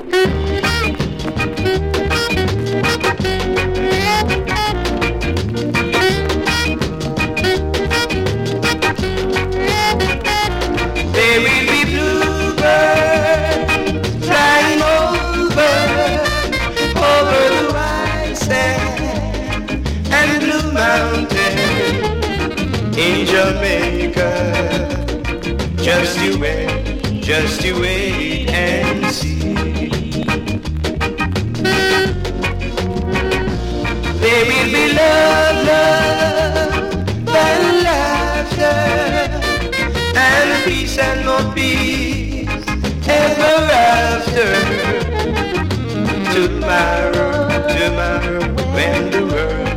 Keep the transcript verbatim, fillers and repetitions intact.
There will be bluebirds flying over, over the white sand and blue mountains in Jamaica. Just you wait, just you wait and see. There will be love, love, and laughter, and peace and more peace ever after. Tomorrow, tomorrow, when the world